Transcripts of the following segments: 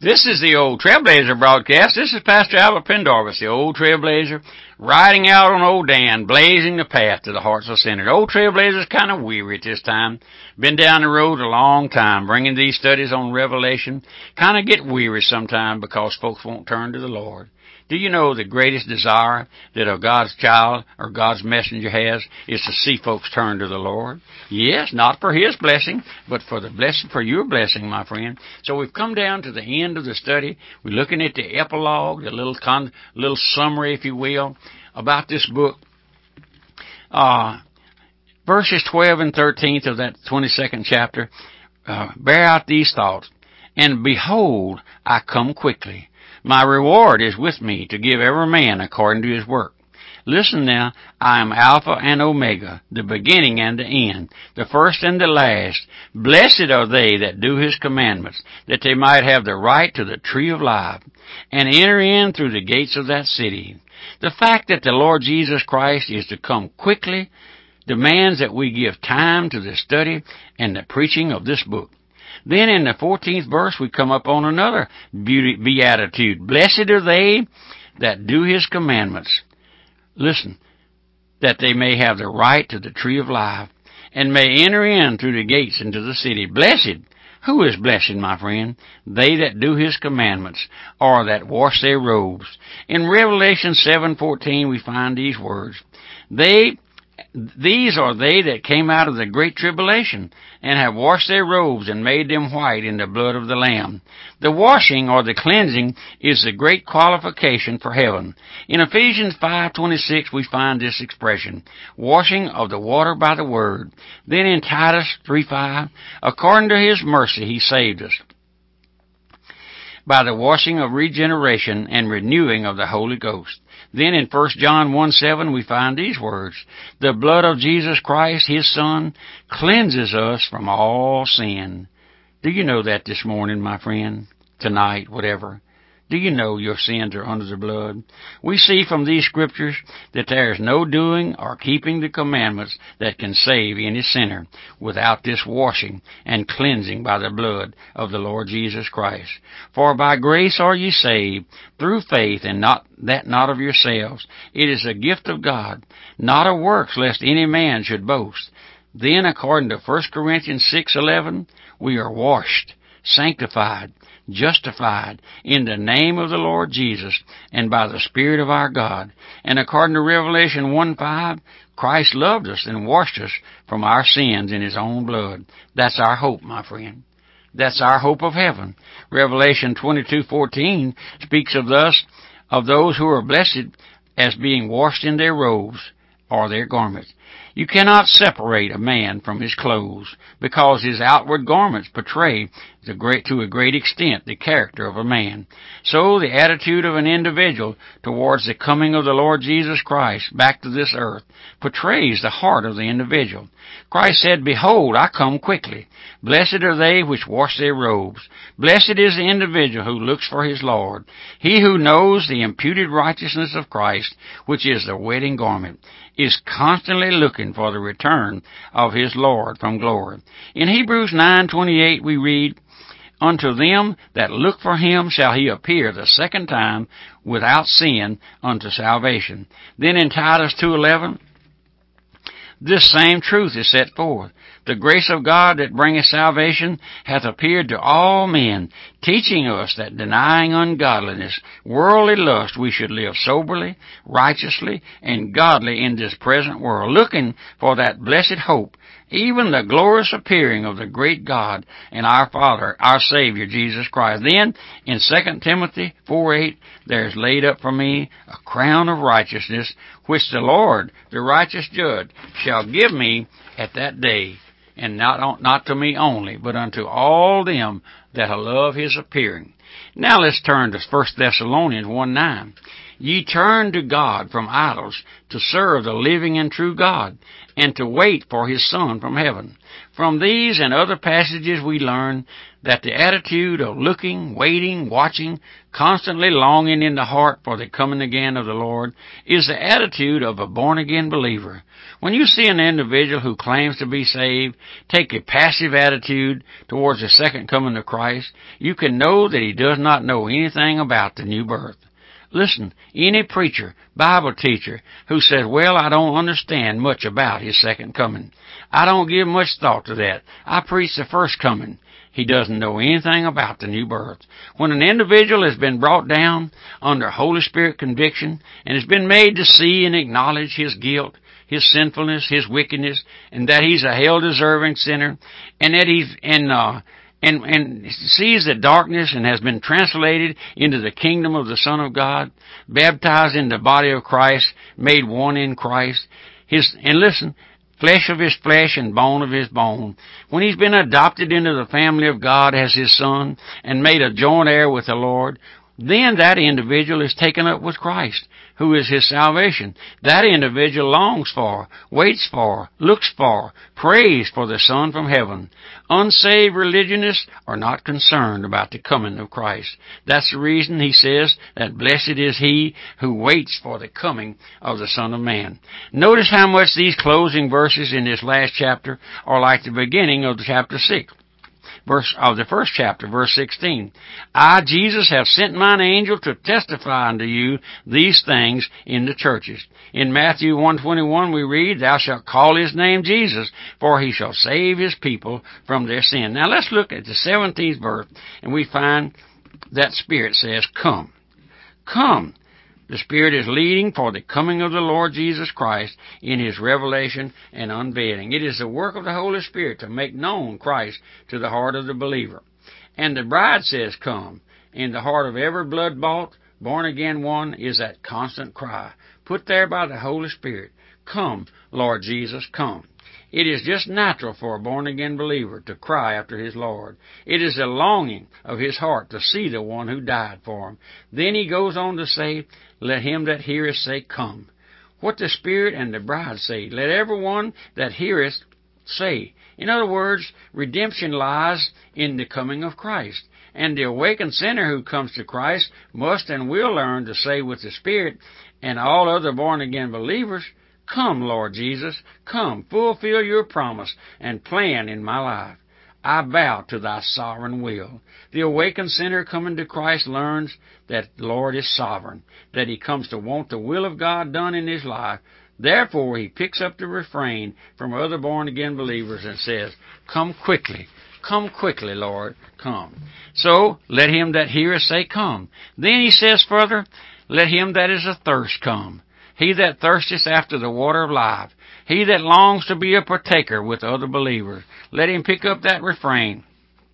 This is the Old Trailblazer broadcast. This is Pastor Albert Pendarvis, the Old Trailblazer, riding out on Old Dan, blazing the path to the hearts of sinners. Old Trailblazer's kind of weary at this time. Been down the road a long time, bringing these studies on Revelation. Kind of get weary sometimes because folks won't turn to the Lord. Do you know the greatest desire that a God's child or God's messenger has is to see folks turn to the Lord? Yes, not for His blessing, but for the blessing, for your blessing, my friend. So we've come down to the end of the study. We're looking at the epilogue, the little summary, if you will, about this book. Verses 12 and 13 of that 22nd chapter bear out these thoughts. And behold, I come quickly. My reward is with me to give every man according to his work. Listen now, I am Alpha and Omega, the beginning and the end, the first and the last. Blessed are they that do His commandments, that they might have the right to the tree of life, and enter in through the gates of that city. The fact that the Lord Jesus Christ is to come quickly demands that we give time to the study and the preaching of this book. Then in the 14th verse we come up on another beatitude. Blessed are they that do His commandments. Listen, that they may have the right to the tree of life and may enter in through the gates into the city. Blessed. Who is blessed, my friend? They that do His commandments, or that wash their robes. In Revelation 7:14 we find these words. These are they that came out of the great tribulation, and have washed their robes and made them white in the blood of the Lamb. The washing or the cleansing is the great qualification for heaven. In Ephesians 5:26 we find this expression, washing of the water by the word. Then in Titus 3:5, according to His mercy He saved us by the washing of regeneration and renewing of the Holy Ghost. Then in 1 John 1:7 we find these words, the blood of Jesus Christ, His Son, cleanses us from all sin. Do you know that this morning, my friend? Tonight, whatever. Do you know your sins are under the blood? We see from these scriptures that there is no doing or keeping the commandments that can save any sinner without this washing and cleansing by the blood of the Lord Jesus Christ. For by grace are ye saved, through faith, and not of yourselves. It is a gift of God, not of works, lest any man should boast. Then, according to 1 Corinthians 6:11, we are washed, sanctified, justified in the name of the Lord Jesus and by the Spirit of our God. And according to Revelation 1:5, Christ loved us and washed us from our sins in His own blood. That's our hope, my friend. That's our hope of heaven. Revelation 22:14 speaks of those who are blessed as being washed in their robes or their garments. You cannot separate a man from his clothes, because his outward garments portray to a great extent the character of a man. So the attitude of an individual towards the coming of the Lord Jesus Christ back to this earth portrays the heart of the individual. Christ said, behold, I come quickly. Blessed are they which wash their robes. Blessed is the individual who looks for his Lord. He who knows the imputed righteousness of Christ, which is the wedding garment, is constantly looking for the return of his Lord from glory. In Hebrews 9:28 we read, unto them that look for Him shall He appear the second time without sin unto salvation. Then in Titus 2:11, this same truth is set forth. The grace of God that bringeth salvation hath appeared to all men, teaching us that denying ungodliness, worldly lust, we should live soberly, righteously, and godly in this present world, looking for that blessed hope, even the glorious appearing of the great God and our Father, our Savior, Jesus Christ. Then, in 2 Timothy 4:8, there is laid up for me a crown of righteousness, which the Lord, the righteous judge, shall give me at that day, and not to me only, but unto all them that love His appearing. Now let's turn to 1 Thessalonians 1:9. Ye turn to God from idols to serve the living and true God, and to wait for His Son from heaven. From these and other passages we learn that the attitude of looking, waiting, watching, constantly longing in the heart for the coming again of the Lord is the attitude of a born-again believer. When you see an individual who claims to be saved take a passive attitude towards the second coming of Christ, Christ, you can know that he does not know anything about the new birth. Listen, any preacher, Bible teacher, who says, well, I don't understand much about his second coming. I don't give much thought to that. I preach the first coming. He doesn't know anything about the new birth. When an individual has been brought down under Holy Spirit conviction and has been made to see and acknowledge his guilt, his sinfulness, his wickedness, and that he's a hell-deserving sinner, and that he's and sees the darkness and has been translated into the kingdom of the Son of God, baptized in the body of Christ, made one in Christ, flesh of his flesh and bone of his bone. When he's been adopted into the family of God as his son and made a joint heir with the Lord, then that individual is taken up with Christ, who is his salvation. That individual longs for, waits for, looks for, prays for the Son from heaven. Unsaved religionists are not concerned about the coming of Christ. That's the reason he says that blessed is he who waits for the coming of the Son of Man. Notice how much these closing verses in this last chapter are like the beginning of chapter 6. The first chapter, verse 16. I, Jesus, have sent mine angel to testify unto you these things in the churches. In Matthew 1:21 we read, Thou shalt call his name Jesus, for he shall save his people from their sin. Now let's look at the 17th verse, and we find that Spirit says, Come. Come. The Spirit is leading for the coming of the Lord Jesus Christ in his revelation and unveiling. It is the work of the Holy Spirit to make known Christ to the heart of the believer. And the bride says, Come. In the heart of every blood-bought, born-again one is that constant cry, put there by the Holy Spirit, Come, Lord Jesus, come. It is just natural for a born-again believer to cry after his Lord. It is a longing of his heart to see the one who died for him. Then he goes on to say, Let him that heareth say, Come. What the Spirit and the bride say, let everyone that heareth say. In other words, redemption lies in the coming of Christ. And the awakened sinner who comes to Christ must and will learn to say with the Spirit and all other born-again believers, Come, Lord Jesus, come, fulfill your promise and plan in my life. I bow to thy sovereign will. The awakened sinner coming to Christ learns that the Lord is sovereign, that he comes to want the will of God done in his life. Therefore, he picks up the refrain from other born-again believers and says, Come quickly, Lord, come. So, let him that heareth say, Come. Then he says further, Let him that is athirst come. He that thirsteth after the water of life. He that longs to be a partaker with other believers. Let him pick up that refrain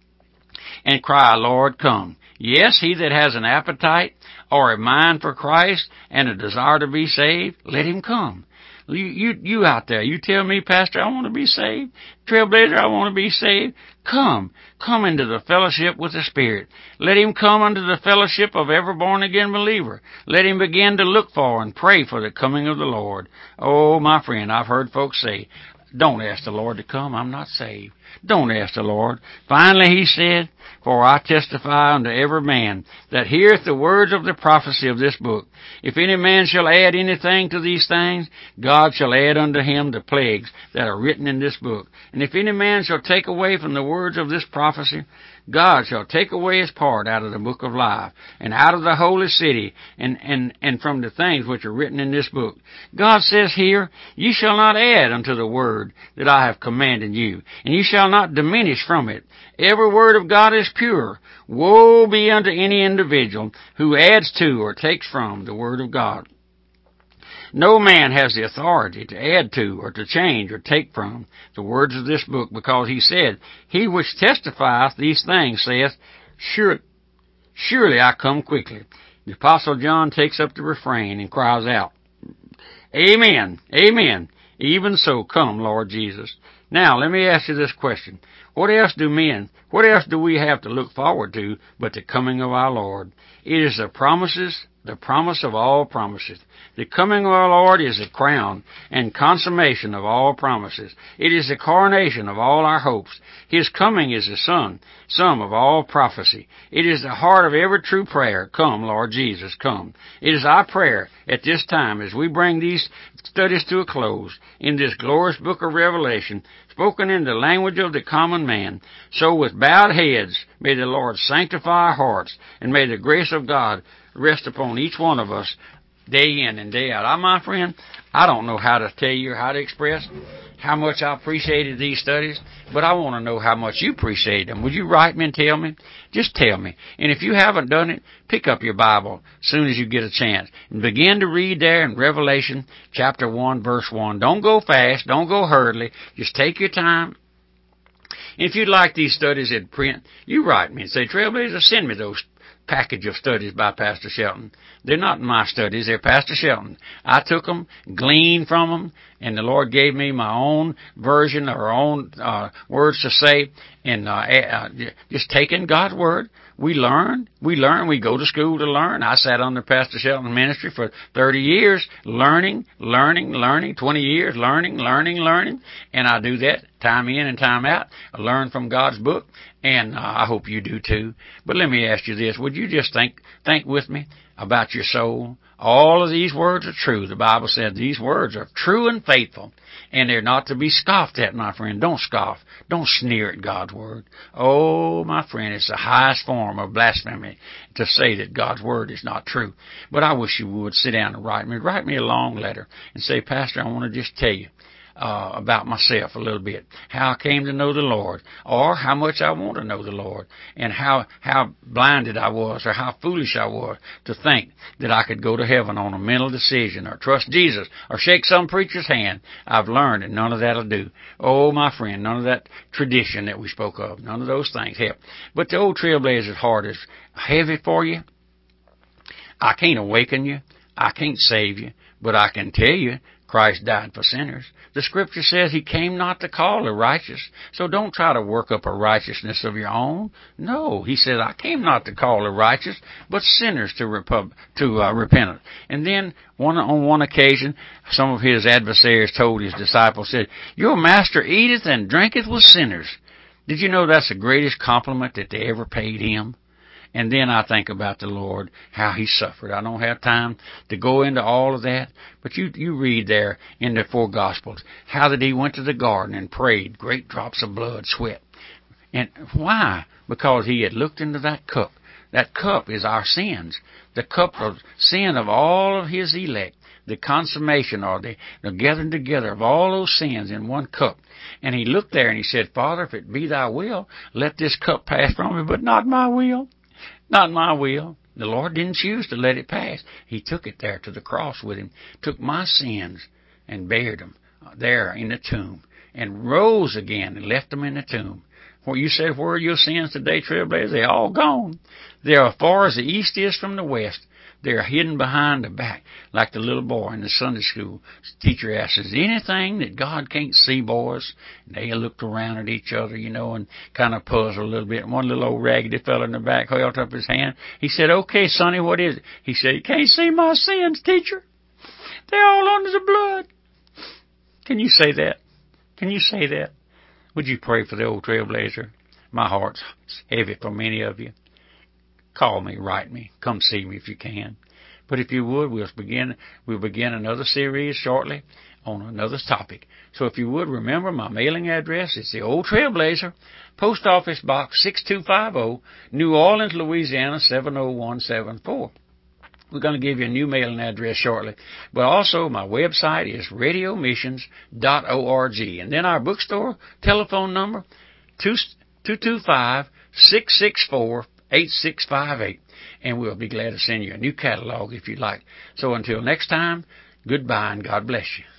and cry, Lord, come. Yes, he that has an appetite or a mind for Christ and a desire to be saved, let him come. You out there, you tell me, Pastor, I want to be saved. Trailblazer, I want to be saved. Come into the fellowship with the Spirit. Let him come unto the fellowship of every born-again believer. Let him begin to look for and pray for the coming of the Lord. Oh, my friend, I've heard folks say, don't ask the Lord to come, I'm not saved. Don't ask the Lord. Finally he said, For I testify unto every man that heareth the words of the prophecy of this book. If any man shall add anything to these things, God shall add unto him the plagues that are written in this book. And if any man shall take away from the words of this prophecy, God shall take away his part out of the book of life, and out of the holy city, and from the things which are written in this book. God says here, Ye shall not add unto the word that I have commanded you, and ye shall not diminish from it. Every word of God is pure. Woe be unto any individual who adds to or takes from the word of God. No man has the authority to add to or to change or take from the words of this book, because he said, He which testifieth these things saith, Surely I come quickly. The Apostle John takes up the refrain and cries out, Amen, amen. Even so, come, Lord Jesus. Now, let me ask you this question. What else do we have to look forward to but the coming of our Lord? It is the promise of all promises. The coming of our Lord is the crown and consummation of all promises. It is the coronation of all our hopes. His coming is the sum of all prophecy. It is the heart of every true prayer. Come, Lord Jesus, come. It is our prayer at this time as we bring these studies to a close in this glorious book of Revelation, spoken in the language of the common man. So with bowed heads, may the Lord sanctify our hearts, and may the grace of God rest upon each one of us day in and day out. My friend, I don't know how to tell you or how to express how much I appreciated these studies, but I want to know how much you appreciate them. Would you write me and tell me? Just tell me. And if you haven't done it, pick up your Bible as soon as you get a chance and begin to read there in Revelation chapter 1, verse 1. Don't go fast. Don't go hurriedly. Just take your time. If you'd like these studies in print, you write me and say, Trailblazer, send me those package of studies by Pastor Shelton. They're not my studies, they're Pastor Shelton. I took them, gleaned from them, and the Lord gave me my own version or own words to say, and just taking God's Word. We learn, we go to school to learn. I sat under Pastor Shelton's ministry for 30 years, learning, 20 years, learning, and I do that time in and time out. I learn from God's book, and I hope you do too. But let me ask you this, would you just think with me about your soul? All of these words are true. The Bible said these words are true and faithful, and they're not to be scoffed at, my friend. Don't scoff. Don't sneer at God's Word. Oh, my friend, it's the highest form of blasphemy to say that God's Word is not true. But I wish you would sit down and write me a long letter and say, Pastor, I want to just tell you about myself a little bit, how I came to know the Lord, or how much I want to know the Lord, and how blinded I was, or how foolish I was to think that I could go to heaven on a mental decision, or trust Jesus, or shake some preacher's hand. I've learned that none of that'll do. Oh, my friend, none of that tradition that we spoke of, none of those things help. But the old Trailblazer's heart is heavy for you. I can't awaken you. I can't save you, but I can tell you Christ died for sinners. The Scripture says He came not to call the righteous, so don't try to work up a righteousness of your own. No, He said, I came not to call the righteous, but sinners to repentance. And then on one occasion, some of His adversaries told His disciples, said, your master eateth and drinketh with sinners. Did you know that's the greatest compliment that they ever paid Him? And then I think about the Lord, how He suffered. I don't have time to go into all of that, but you read there in the four Gospels how that He went to the garden and prayed, great drops of blood, sweat. And why? Because He had looked into that cup. That cup is our sins, the cup of sin of all of His elect, the consummation or the gathering together of all those sins in one cup. And He looked there and He said, Father, if it be Thy will, let this cup pass from me, but not my will. Not my will. The Lord didn't choose to let it pass. He took it there to the cross with Him, took my sins and buried them there in the tomb, and rose again and left them in the tomb. Well, you said, where are your sins today, Trailblazers? They're all gone. They're as far as the east is from the west. They're hidden behind the back, like the little boy in the Sunday school. The teacher asks, is anything that God can't see, boys? And they looked around at each other, and kind of puzzled a little bit. And one little old raggedy fellow in the back held up his hand. He said, okay, Sonny, what is it? He said, you can't see my sins, teacher. They're all under the blood. Can you say that? Can you say that? Would you pray for the old Trailblazer? My heart's heavy for many of you. Call me, write me, come see me if you can. But if you would, we'll begin another series shortly on another topic. So if you would, remember my mailing address. It's the Old Trailblazer, Post Office Box 6250, New Orleans, Louisiana 70174. We're going to give you a new mailing address shortly. But also, my website is radiomissions.org. And then our bookstore telephone number, 225-664-8658, and we'll be glad to send you a new catalog if you'd like. So until next time, goodbye and God bless you.